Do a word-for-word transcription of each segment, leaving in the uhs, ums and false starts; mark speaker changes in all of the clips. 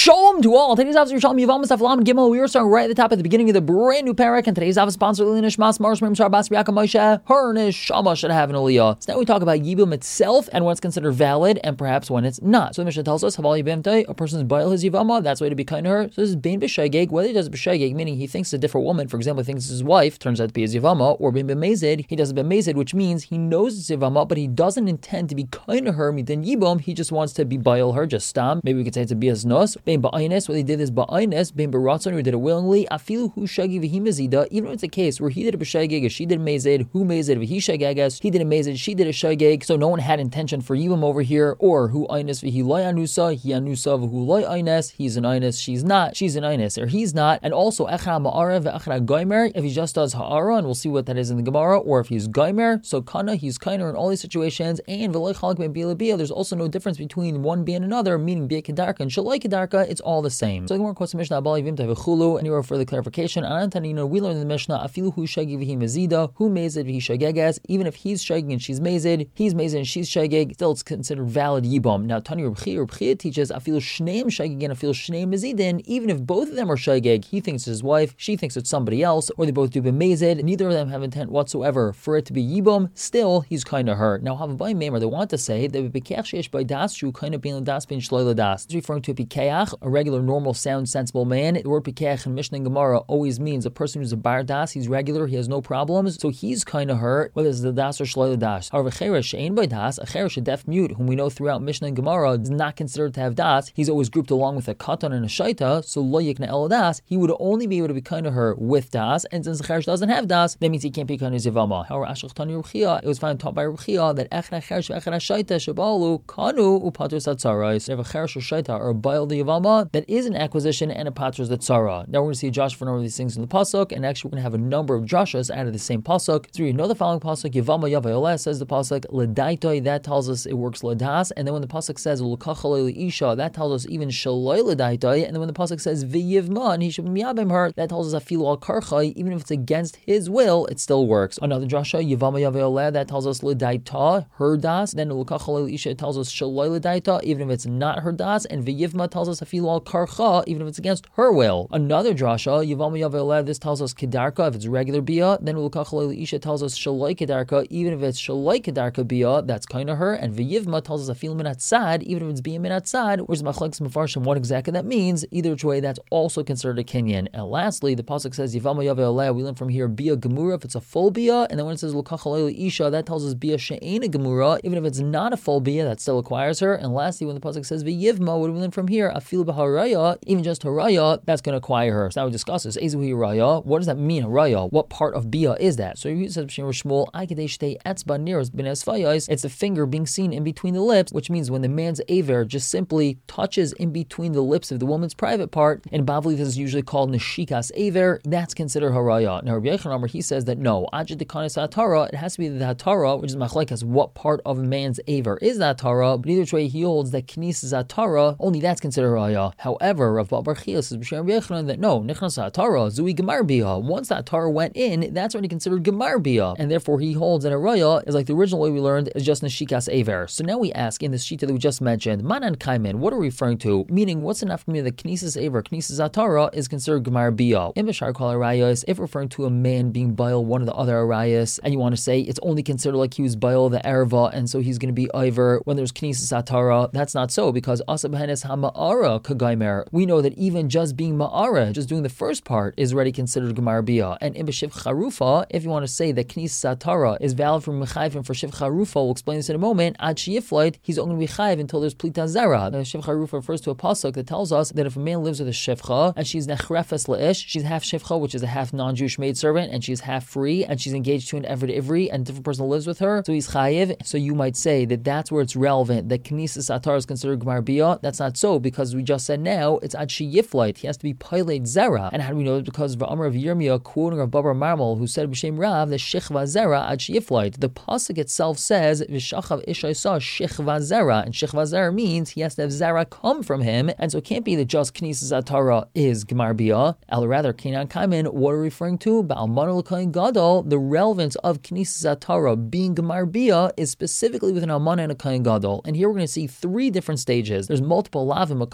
Speaker 1: Shalom to all. Today's Avos Yerushalmi Yivam Staf Lam Gimel. We are starting right at the top at the beginning of the brand new parak, and today's Avos sponsor Lina Shmas Marsh Mim Shar Bas Biaka Moshe. Her Neshama should have an aliyah. So now we talk about Yibum itself and when it's considered valid, and perhaps when it's not. So the Mishnah tells us Haval Yibamtai, a person's bail his Yivama. That's the way to be kind to her. So this is Bein B'Shegeg. Whether he does B'Shegeg, meaning he thinks it's a different woman. For example, he thinks it's his wife, turns out to be his Yivama, or Bein B'Mezid, he does B'Mezid, which means he knows it's Yivama, but he doesn't intend to be kind to her. Midin Yibum, he just wants to be bail her, just stam. Maybe we could say it's a bias nos. Bein Ba'aynes, whether he did this Ba'aynes, Bein B'Ratzon, or he did it willingly. Afilu Hu Shagi V'Hi Mezida, even if it's a case where he did a B'Shegeg, she did a Mezid, Hu Mezid V'Hi Shegeges, he did a Mezid, she did a Shegeg, so no one had intention for Yibum over here, or Hu Aynes V'Hi Loy Anusa, Hi Anusa V'Hu Loy Aynes, he's an Aynes, she's not, she's an Aynes, or he's not, and also Echra Ma'ara V'Echra Goymer, if he just does Ha'ara, and we'll see what that is in the Gemara, or if he's Goymer, so Kana, he's kinder in all these situations, and V'Loy Chalak Ben Bia Bia, there's also no difference between one Bia and another, meaning Bia Kedarka and Shalai Kedarka, it's all the same. So the Gemara quotes the Mishnah, Abali Vimta V'Chulu, anywhere for the clarification, Anantanino, we learn in the Mishnah, Afilu Hu Shagi V'Hi Mezida, Hu Mezid V'Hi Shageges, even if he's Shagig and she's Mezid, he's Mezid and she's Shagig, still it's considered valid Yibum. Now Tani Rebchi, Rebchi teaches, Afilu Shneim Shagig and Afilu Shneim Mezidin, even if both of them are Shagig, he thinks it's his wife, she thinks it's somebody else, or they both do B'Mezid, neither of them have intent whatsoever for it to be Yibum, still he's kind to her. Now Havabai Meimer, they want to say that B'Keach Sheish By Das Shu kind of being Das being Shloi Das. It's referring to a Pikeach, a regular, normal, sound, sensible man. The word Pikeach in Mishnah and Gemara always means a person who's a Bar Das, he's regular, he has no problems, so he's kind of her, whether it's the Das or Shloi Das. However, Cheresh She'ein By Das, a Cheresh, a deaf mute, whom we know throughout Mishnah and Gemara is not considered to have Das, he's always grouped along with a Katan and a Shaita, so Lo Yikna El Das, he would only be able to be kind to her with Das, and since the Cheresh doesn't have Das, that means he can't be kind to Zivama. However, Ashach Tani Ruchia, it was found taught by Ruchia that Echra Cheresh Echra Shaita Shabalu Kanu Upatur Satzarais. They have a Cheresh or Shaita or a Baal the Yavama that is an acquisition and a Patras Zatzara. Now we're going to see a Josh for a number of these things in the Pasuk, and actually we're going to have a number of Joshas out of the same Pasuk. So you know the following Pasuk, Yavama Yavayolah, says the Pasuk, Ledaitoi, that tells us it works Ledas, and then when the Pasuk says Lukachalei Isha, that tells us even Shaloi Ledaitoi, and then when the Pasuk says V'yivma, and he should miyabim her, that tells us Afilu Al Karchai, even if it's against his will, it still works. Another Joshua, Yavama Yavayolah, that tells us Ledaita, her das, then Lukachalei Isha tells us Shaloi Ledaita, even if it's not her das, and V'yivma tells us Afilu Al Karcha, even if it's against her will. Another drasha, Yavama Yaveleh, this tells us Kedarka, if it's regular bia, then Ulukachalei Isha tells us Shalai Kedarka, even if it's Shalai Kedarka bia, that's kind of her, and V'yivma tells us Afilu Minat Sad, even if it's bia Minat Sad, whereas Machlekes Mefarshim, what exactly that means, either which way, that's also considered a Kinyan. And lastly, the Pasuk says Yavama Yaveleh, we learn from here bia Gemura, if it's a full bia, and then when it says Ulukachalei Isha, that tells us bia She'ena Gemura, even if it's not a full bia, that still acquires her. And lastly, when the Pasuk says V'yivma, what do we learn from here? Afilu B'haraya, even just haraya, that's going to acquire her. So now we discuss this. Ezehu haraya. What does that mean, haraya? What part of bia is that? So you said B'Shem Shmuel, I kadesh te etzba nearest bin esfayos. It's the finger being seen in between the lips, which means when the man's aver just simply touches in between the lips of the woman's private part. In Bavli, this is usually called neshikas aver. That's considered haraya. Now Rabbi Yochanan, he says that no, ajit dekanis hatara. It has to be the hatara, which is machlekes. What part of a man's aver is that hatara? But either way, he holds that knis is hatara. Only that's considered haraya. However, Rav Bar Chia says that no, nichnas ha'atara zui gemar bia. Once that tar went in, that's already considered gemar bia, and therefore he holds that a raya is like the original way we learned is just neshikas aver. So now we ask in this shita that we just mentioned, manan kaimen, what are we referring to? Meaning, what's enough for me that knisis aver, knisis atara is considered gemar bia? In b'shar kol arayos, if referring to a man being bail one of the other arayos, and you want to say it's only considered like he was bail the erva, and so he's going to be iver when there's knisis atara, that's not so, because asab henes hama'ara kagaimer. We know that even just being ma'ara, just doing the first part, is already considered gemar bia. And in b'shiv charufa, if you want to say that knisis atara is valid for mechayiv and for shiv charufa, we'll explain this in a moment. Ad sheyifleit, he's only going to be chayiv until there's plita zera. The shiv charufa refers to a pasuk that tells us that if a man lives with a shivcha and she's nechrefes leish, she's half shivcha, which is a half non-Jewish maidservant, and she's half free, and she's engaged to an eved ivri, and a different person lives with her, so he's chayiv. So you might say that that's where it's relevant that knisis atara is considered gemar bia. That's not so, because we just said now it's ad sheyifleit. He has to be pilate zera. And how do we know it? Because of Amar of Yirmiyah quoting of Baba Marmel, who said b'shem Rav that shichva zera ad sheyifleit. The pasuk itself says v'shachav ishaisa shichva zera, and shichva zera means he has to have zera come from him, and so it can't be that just knisis atara is gemar bia. Or rather, Kenan Kaiman, what are we referring to? Ba'almanu l'kohen gadol. The relevance of knisis atara being gemar bia is specifically with an almana and a kohen gadol. And here we're going to see three different stages. There's multiple lavim a kohen gadol is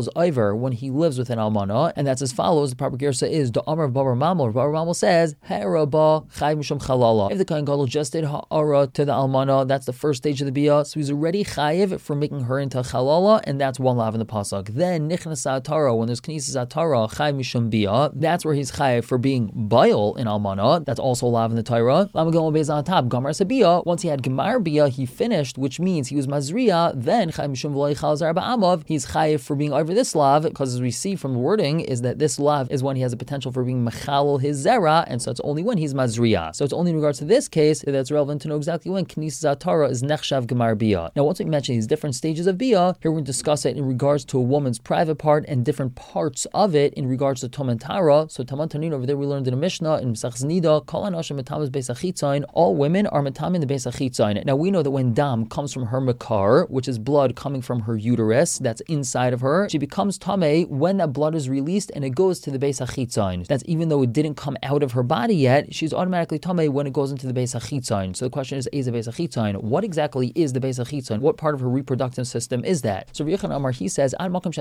Speaker 1: goes over when he lives with an almana, and that's as follows. The proper gersa is the Amar of Babar Mamel. Babar Mamel says Haraba Chayv Mishum Chalala. If the Kohen Gadol just did ha'ara to the almana, that's the first stage of the bia, so he's already chayiv for making her into chalala, and that's one lav in the pasuk. Then nichnas atara, when there's knisas atara chayv mishum bia, that's where he's chayiv for being bayil in almana. That's also lav in the Torah. Lam Gomel Beis on top. Gamar sabia. Once he had gemar bia, he finished, which means he was mazriya. Then chayv mishum v'loy chal zar ba'amav. He's chayiv for being over this lav, because as we see from the wording is that this lav is when he has a potential for being mechalal his zera, and so it's only when he's mazriya. So it's only in regards to this case that's relevant to know exactly when knisas atara is nechshav gemar bia. Now, once we mention these different stages of bia, here we're going to discuss it in regards to a woman's private part and different parts of it in regards to Tom and Tara. So Taman Tanin over there we learned in a Mishnah in Mesach Znida, Kol Anashim Metamas Beis Achitzayin, all women are metam in the Beis Achitzayin. Now we know that when dam comes from her makar, which is blood coming from her uterus, that's inside of her, she becomes tamei when that blood is released and it goes to the Beis Achitzayin. That's even though it didn't come out of her body yet, she's automatically tamei when it goes into the Beis Achitzayin. So the question is, is the Beis Achitzayin? What exactly is the Beis Achitzayin? What part of her reproductive system is that? So Rabbi Yochanan Amar, he says,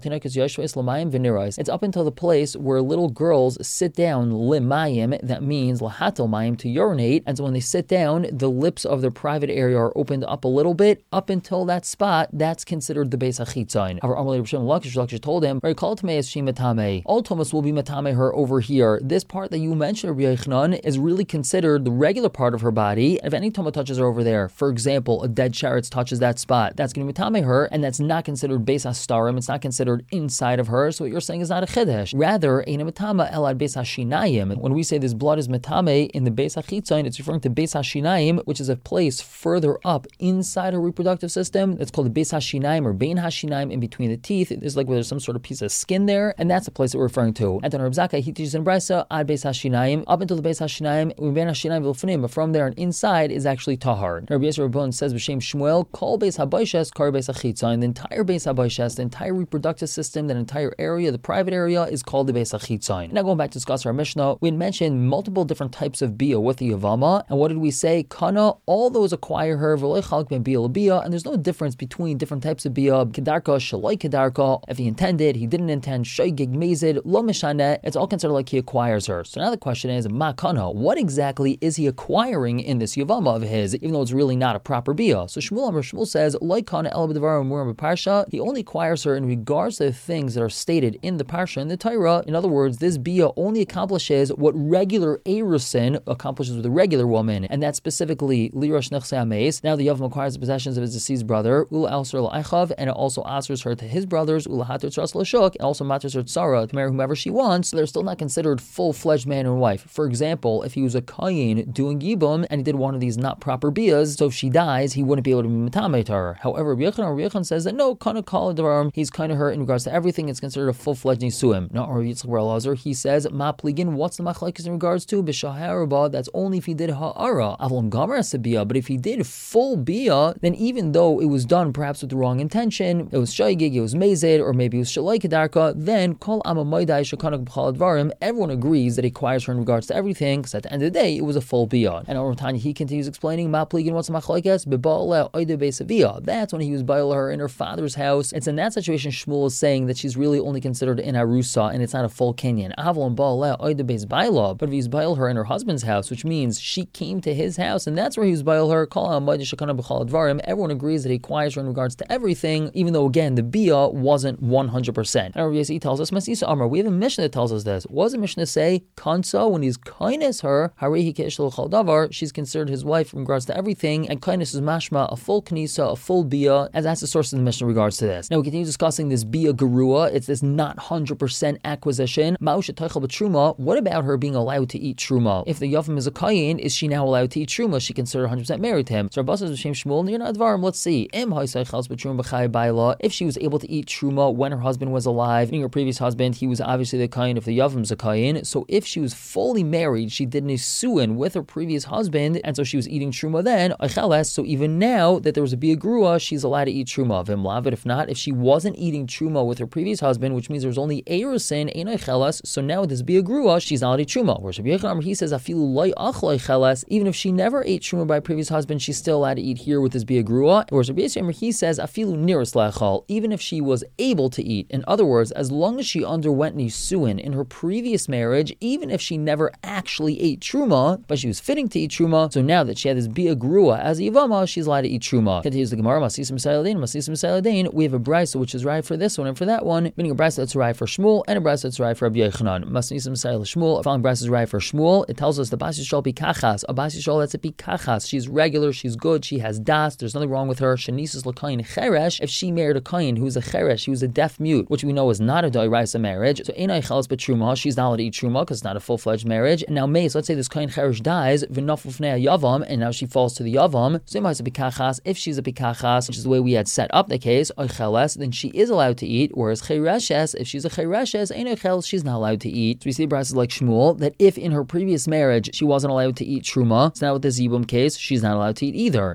Speaker 1: it's up until the place where little girls sit down limayim, that means lahatel mayim, to urinate, and so when they sit down, the lips of their private area are opened up a little bit, up until that spot, that's considered the Beis Achitzayin. However, Amar Rabbi Shimon Lakish, Lakish told him, all Thomas will be matame her over here. This part that you mentioned, Rabbi Yochanan, is really considered the regular part of her body. If any Toma touches her over there, for example, a dead sheretz touches that spot, that's going to be matame her, and that's not considered Beis Hastarim, it's not considered inside of her, so what you're saying is not a chiddush. Rather, Eina matama elad Beis Hashinayim. When we say this blood is matame in the Beis Achitzayin, it's referring to Beis Hashinayim, which is a place further up inside her reproductive system. It's called the Beis Hashinayim or Bein Hashinayim, in between the teeth. It's like where there's some sort of piece of skin there, and that's the place that we're referring to. And then Reb Zakkai, he teaches in Brisa, ad Beis Hashinayim, up until the Beis Hashinayim, Bein Hashinayim v'lfunim, but from there and inside is actually tahar. Rabbi Yisrael Rabban says, B'Shem Shmuel, Kol Beis Habayshes, Kar Beis Achitzayin. The entire Beis Habayshes, the entire reproductive system, that entire area, the private area, is called the Beis Achitzayin. Now going back to discuss our Mishnah, we had mentioned multiple different types of bia with the Yavama, and what did we say? Kana, all those acquire her, v'loy chalk ben bia l'bia, and there's no difference between different types of bia, kedarka, shaloi kedarka, if he intended, he didn't intend, shoygig mezid, lo mishaneh, it's all considered like he acquires her. So now the question is, ma kana, what exactly is he acquiring in this Yavama of his, even though it's really not a proper bia? So Shmuel Amar Shmuel says, loy kana el b'devar amurim b'parsha, he only acquires her in regards to the things that are stated in the parsha in the Torah. In other words, this bia only accomplishes what regular erusin accomplishes with a regular woman, and that's specifically lirosh nechse ameis. Now the Yavam acquires the possessions of his deceased brother, ula alser l'aichav, and it also answers her to his brothers, ula hater tzras l'shuk, and also matters her tzara to marry whomever she wants. So they're still not considered full-fledged man and wife. For example, if he was a kayin doing yibum and he did one of these not proper bias, so if she dies, he wouldn't be able to be metamet her. However, Rabbi Yochanan, Rabbi Yochanan says that no, kana kol devarim, he's kind of her in regards to everything. It's considered a full-fledged nisuim. Not Rabbi Yitzchak bar Elazar. He says ma pligin. What's the machlekes in regards to b'shaharaba? That's only if he did ha'ara. Avlam gamar asabia. But if he did full bia, then even though it was done perhaps with the wrong intention, it was shaygig, it was mezid, or maybe it was shalai kedarka, then kol amamoidai shakanak b'chal advarim. Everyone agrees that he acquires her in regards to everything, because at the end of the day, it was a full bia. And over time, he continues explaining ma pligin. What's the machlekes? B'ba'ala oide beisavia. That's when he was ba'al her in her father's house. It's in that situation Shmuel is saying that she's really only considered in arusa, and it's not a full kinyan. Avlam ba'ala oide beis ba'ala. But if he's ba'al her in her husband's house, which means she came to his house, and that's where he was ba'al her, kol amamoidai shakanak b'chal advarim. Everyone agrees that he acquires her in regards to everything, even though again the bia wasn't one hundred percent. And Rabbi Yossi tells us, Masisa Amar, we have a Mishnah that tells us this. What does the Mishnah say? Kansa, when he's kindness her, harehi ke'ishel chal davar, she's considered his wife in regards to everything, and kindness is mashma, a full knisa, a full bia, as that's the source of the Mishnah in regards to this. Now we continue discussing this bia gerua. It's this not one hundred percent acquisition. Ma'usha teichel b'truma. What about her being allowed to eat truma? If the yavam is a kayin, is she now allowed to eat truma? She considered one hundred percent married to him. So Rabbi says B'Shem Shmuel, you're not advarim. Let's see. Im ha'isaychels b'truma b'chay ba'ila. If she was able to eat truma when her husband was alive, meaning her previous husband, he was obviously the kayin if the yavam's a kayin. So if she was fully married, she did nisuin with her previous husband, and so she was eating truma then, so even now that there was a bia grua, she's allowed to eat truma of him. But if not, if she wasn't eating truma with her previous husband, which means there was only erusin, ein oichelas, so now with this bia grua, she's not allowed to eat truma. Whereas Rabbi Yochanan, he says, afilu loy achloi chelas, even if she never ate truma by her previous husband, she's still allowed to eat here with this bia grua. Whereas Rabbi Yisrael, he says, afilu niris lachal, even if she was able able to eat. In other words, as long as she underwent nisuin in her previous marriage, even if she never actually ate truma, but she was fitting to eat truma, so now that she had this bia grua as yavama, she's allowed to eat truma. Continues the Gemara, Masisim Saladin, Masisim Saladin. We have a brisa which is right for this one and for that one, meaning a brisa that's right for Shmuel and a brisa that's right for Rabbi Yochanan. Masisim Salad Shmuel. A following brisa is right for Shmuel. It tells us the Bas Yisrael pikachas. A Bas Yisrael that's a pikachas. She's regular. She's good. She has das. There's nothing wrong with her. Shanisis l'kayin cheresh. If she married a kayin who's a cheresh, who's a deaf mute, which we know is not a doiraisa marriage, so einay chalas betruma, she's not allowed to eat truma because it's not a full-fledged marriage. And now mace, let's say this kayin cheresh dies, v'naful fnei yavam, and now she falls to the yavam. So a pikachas. If she's a pikachas, which is the way we had set up the case, oicheles, then she is allowed to eat. Whereas chereshes, if she's a chereshes, einay cheles, she's not allowed to eat. So we see braysos like Shmuel that if in her previous marriage she wasn't allowed to eat truma, so now with the zibum case, she's not allowed to eat either.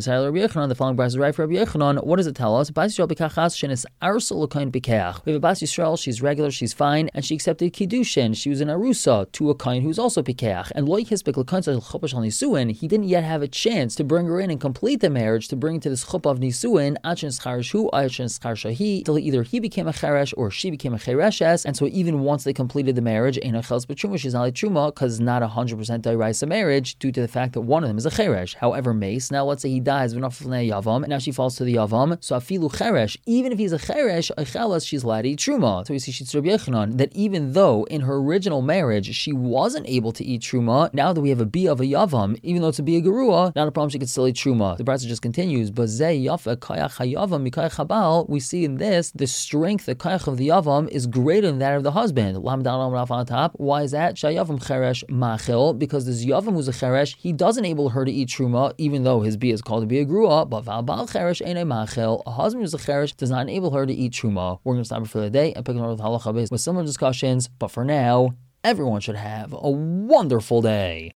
Speaker 1: The following brayso is right for Rabbi Yochanan. What does it tell us? Bas Yisrael pikachas shenis arsel l'kayin pikeach. We have a Bas Yisrael, she's regular, she's fine, and she accepted kiddushin. She was an arusa to a kain who's also pikeach. And loy hispik l'kain chuppah shal nisuin, he didn't yet have a chance to bring her in and complete the marriach, to bring to this chuppah of nisuin, achin scharshu, achin scharshahi, till either he became a cheresh or she became a chereshes. And so even once they completed the marriage, ein cheles b'truma, she's not like truma because it's not a hundred percent dairaisa marriage due to the fact that one of them is a cheresh. However, mace, now let's say he dies v'naful fnei yavam, and now she falls to the yavam. So afilu cheresh, even if he's a cheresh, eichelas, she's allowed to eat truma. So we see she's Rabbi Yochanan that even though in her original marriage she wasn't able to eat truma, now that we have a bia of a yavam, even though it's a bia gerua, not a problem, she could still eat truma. The brayso just continues, bazeh yafa kayach hayavam mikayach habal. We see in this the strength, the kayach of the yavam is greater than that of the husband. On top. Why is that? Shayavam cheresh machil, because this yavam who's a cheresh, he doesn't enable her to eat truma, even though his bia is called to be a grua. But val bal cheresh ain't a machil. A husband who's a cheresh does not enable her to eat truma. We're going to stop it for the day and pick another with halacha with similar discussions. But for now, everyone should have a wonderful day.